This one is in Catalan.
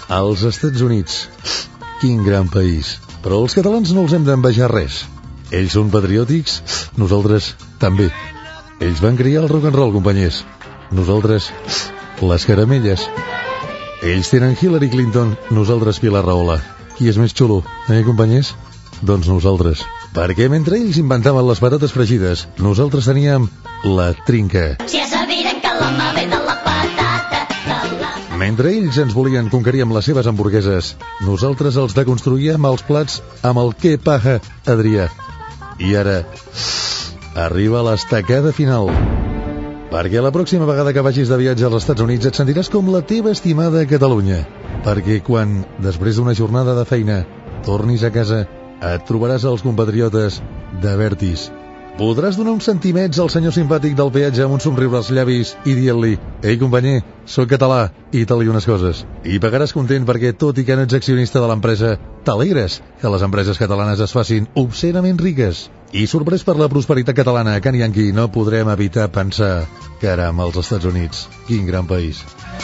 als Estats Units. Quin gran país. Però els catalans no els hem d'envejar res. Ells són patriòtics, nosaltres també. Ells van criar el rock and roll, companys. Nosaltres, les caramelles. Ells tenen Hillary Clinton, nosaltres Pilar Rahola. Qui és més xulo, companys? Doncs nosaltres. Perquè mentre ells inventaven les patates fregides, nosaltres teníem la trinca. Si ja sabiren que l'home ve de la patata. Mentre ells ens volien conquerir amb les seves hamburgueses, nosaltres els deconstruïem els plats amb el que paja, Adrià. I ara arriba l'estacada final. Perquè la pròxima vegada que vagis de viatge als Estats Units et sentiràs com la teva estimada Catalunya. Perquè quan, després d'una jornada de feina, tornis a casa, et trobaràs els compatriotes de Vertis. Podràs donar uns centimets al senyor simpàtic del peatge amb un somriure als llavis i dir-li: «Ei, companyer, soc català i tal i unes coses». I pagaràs content perquè, tot i que no ets accionista de l'empresa, t'alegres que les empreses catalanes es facin obscenament riques. I sorprès per la prosperitat catalana a Can Yankee, no podrem evitar pensar: caram, als Estats Units, quin gran país.